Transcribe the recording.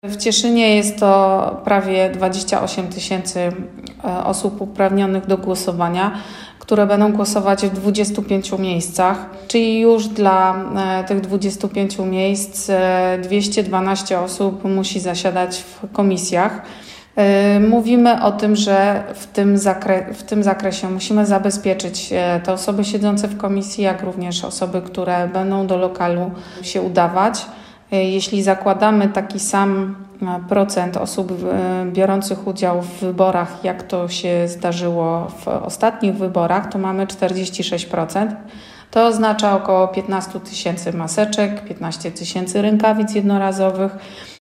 W Cieszynie jest to prawie 28 000 osób uprawnionych do głosowania, które będą głosować w 25 miejscach, czyli już dla tych 25 miejsc 212 osób musi zasiadać w komisjach. Mówimy o tym, że w tym zakresie musimy zabezpieczyć te osoby siedzące w komisji, jak również osoby, które będą do lokalu się udawać. Jeśli zakładamy taki sam procent osób biorących udział w wyborach, jak to się zdarzyło w ostatnich wyborach, to mamy 46%. To oznacza około 15 000 maseczek, 15 000 rękawic jednorazowych.